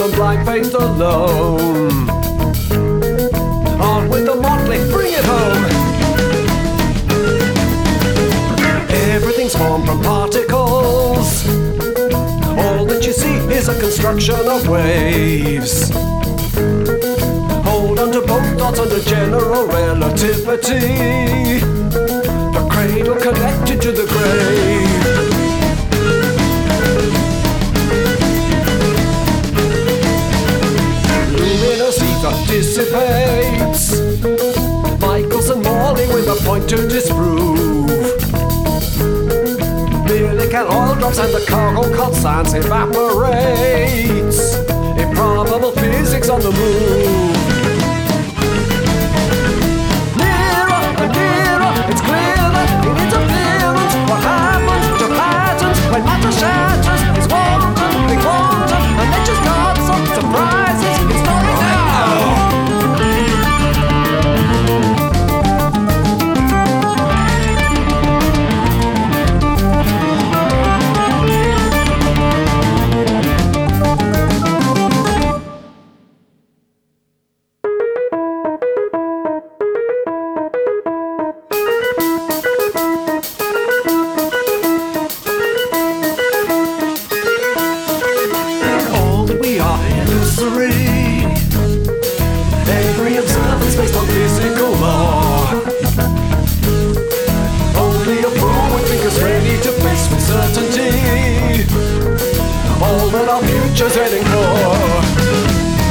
from blind faith alone. On with the motley, bring it home. Everything's formed from particles. All that you see is a construction of waves. Hold on to both thoughts under general relativity. The cradle connected to the grave. Luminous ether dissipates. Michelson Morley with a point to disprove. Merely can oil drops and the cargo called science evaporates. Improbable physics on the move. It's clear that in interference, what happens to patterns when matter shatters is quantum, big quantum, and nature's got some surprises in story now. Every observance based on physical law. Only a fool would think us ready to face with certainty all that our future's heading for.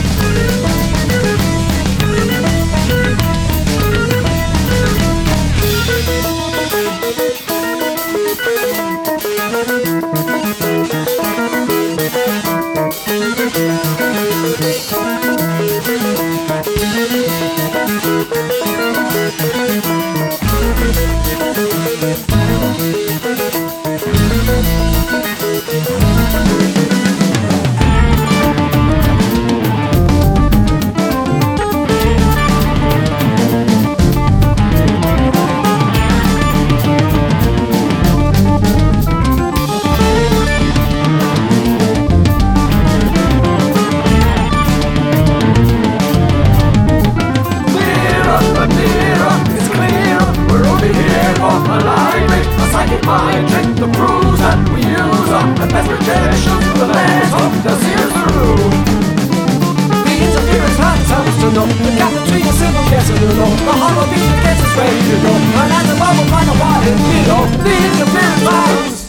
Mind trick the proofs that we use and best projections the lens of the seers through. The interference lights help us to know the gap between the simple yes and the no. The hollow beat gets us ready to go. And as the bubble find a wide, you know, the interference lights.